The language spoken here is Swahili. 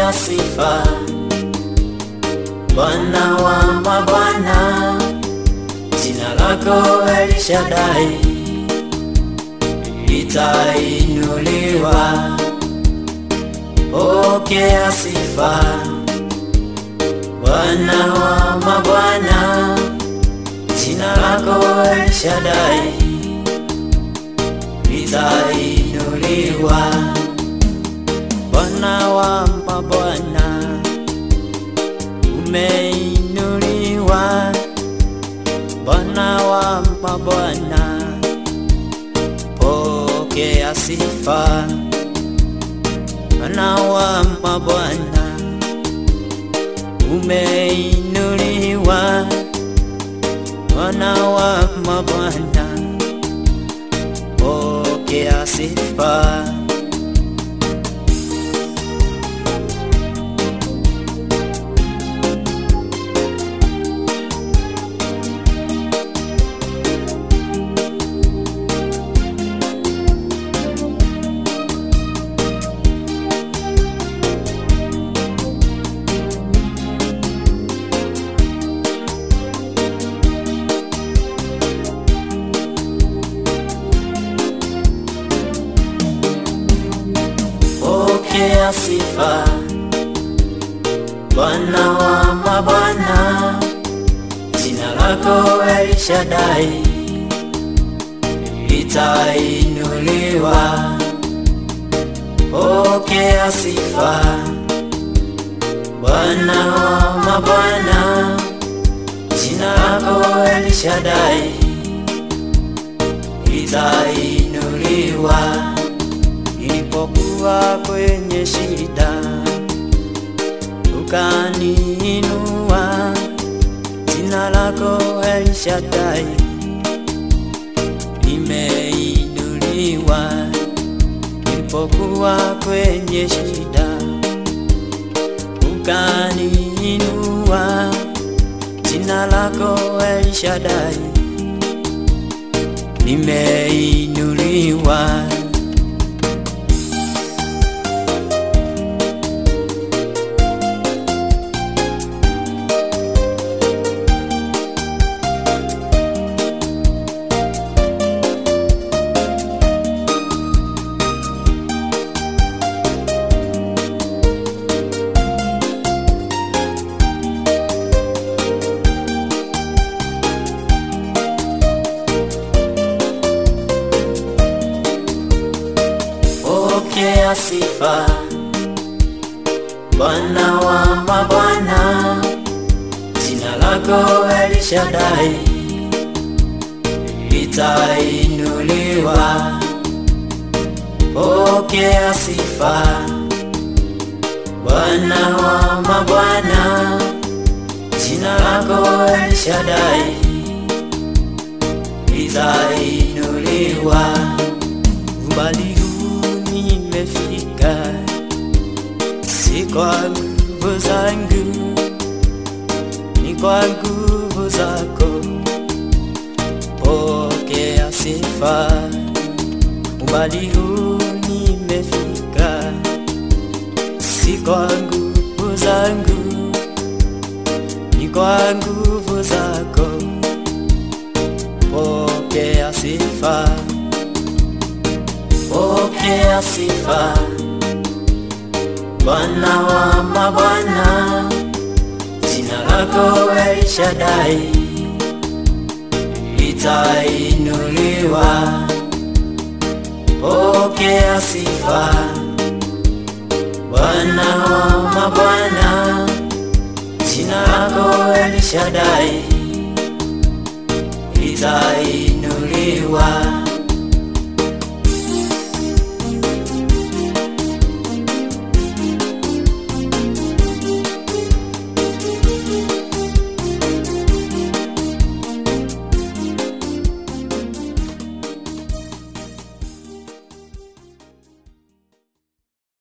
Pokea sifa, Bwana wa mabwana, jina lako El Shaddai litainuliwa. Pokea sifa, Bwana wa mabwana, jina lako El Shaddai litainuliwa. Bwana wa mabwana, umeinuliwa. Bwana wa mabwana, pokea sifa. Bwana wa mabwana, umeinuliwa. Bwana wa mabwana, pokea sifa. Pokea sifa, Bwana wa mabwana, jina lako El Shaddai litainuliwa. Pokea sifa, Bwana wa mabwana, jina lako El Shaddai litainuliwa. Nilipokuwa kwenye shida, ukaniinua. Jina lako El Shaddai limeinuliwa. Nilipokuwa kwenye shida, ukaniinua. Jina lako El Shaddai limeinuliwa. Pokea sifa, Bwana wa mabwana, jina lako El Shaddai litainuliwa. Pokea sifa, Bwana wa mabwana, jina lako El Shaddai litainuliwa. Umbali nimefika, si kwa nguvu zangu, ni kwa nguvu zako. Pokea sifa. Umbali huu nimefika, si kwa nguvu zangu, ni kwa nguvu zako. Pokea sifa. Pokea sifa, Bwana wa mabwana, jina lako El Shaddai litainuliwa. Pokea sifa, Bwana wa mabwana, jina lako El Shaddai litainuliwa.